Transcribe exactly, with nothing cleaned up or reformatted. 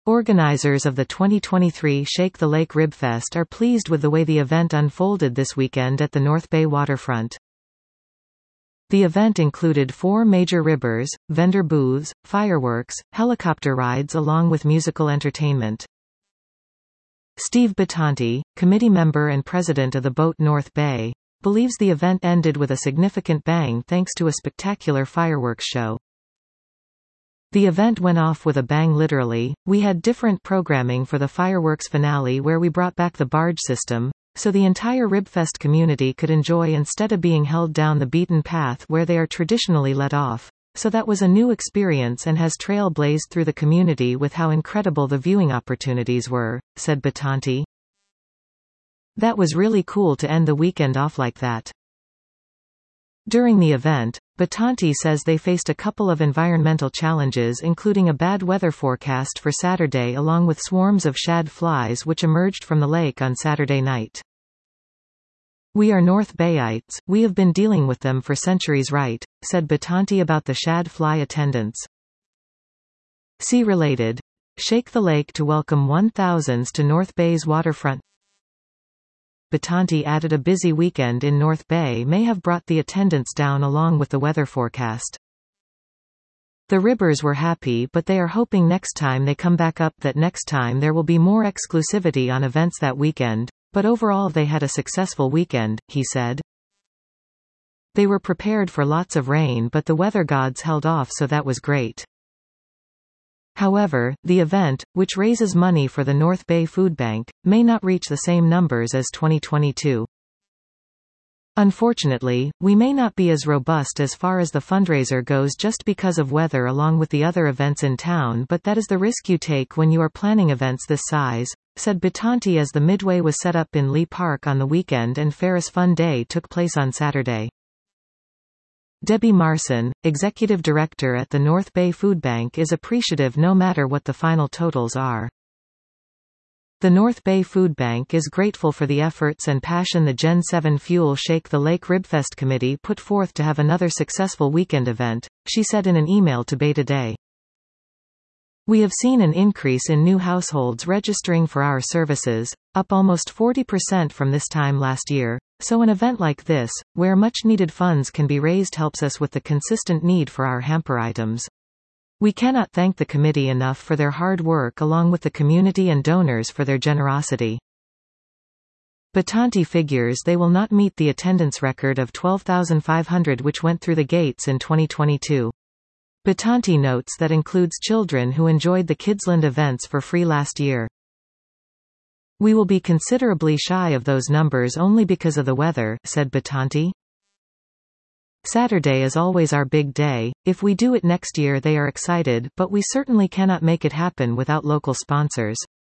Organizers of the twenty twenty-three Shake the Lake Ribfest are pleased with the way the event unfolded this weekend at the North Bay waterfront. The event included four major ribbers, vendor booths, fireworks, helicopter rides along with musical entertainment. Steve Battanti, committee member and president of the Boat North Bay, believes the event ended with a significant bang thanks to a spectacular fireworks show. The event went off with a bang literally. We had different programming for the fireworks finale where we brought back the barge system, so the entire Ribfest community could enjoy instead of being held down the beaten path where they are traditionally let off. So that was a new experience and has trailblazed through the community with how incredible the viewing opportunities were, said Battanti. That was really cool to end the weekend off like that. During the event, Battanti says they faced a couple of environmental challenges including a bad weather forecast for Saturday along with swarms of shad flies which emerged from the lake on Saturday night. We are North Bayites, we have been dealing with them for centuries, right, said Battanti about the shad fly attendance. See related. Shake the Lake to welcome one thousands to North Bay's waterfront. Battanti added a busy weekend in North Bay may have brought the attendance down along with the weather forecast. The ribbers were happy but they are hoping next time they come back up that next time there will be more exclusivity on events that weekend, but overall they had a successful weekend, he said. They were prepared for lots of rain but the weather gods held off so that was great. However, the event, which raises money for the North Bay Food Bank, may not reach the same numbers as twenty twenty-two. Unfortunately, we may not be as robust as far as the fundraiser goes just because of weather along with the other events in town, but that is the risk you take when you are planning events this size, said Battanti as the Midway was set up in Lee Park on the weekend and Ferris Fun Day took place on Saturday. Debbie Marson, executive director at the North Bay Food Bank, is appreciative no matter what the final totals are. The North Bay Food Bank is grateful for the efforts and passion the Gen seven Fuel Shake the Lake Ribfest committee put forth to have another successful weekend event, she said in an email to Bay Today. We have seen an increase in new households registering for our services, up almost forty percent from this time last year, so an event like this, where much-needed funds can be raised, helps us with the consistent need for our hamper items. We cannot thank the committee enough for their hard work along with the community and donors for their generosity. Battanti figures they will not meet the attendance record of twelve thousand five hundred which went through the gates in twenty twenty-two. Battanti notes that includes children who enjoyed the Kidsland events for free last year. We will be considerably shy of those numbers only because of the weather, said Battanti. Saturday is always our big day. If we do it next year they are excited, but we certainly cannot make it happen without local sponsors.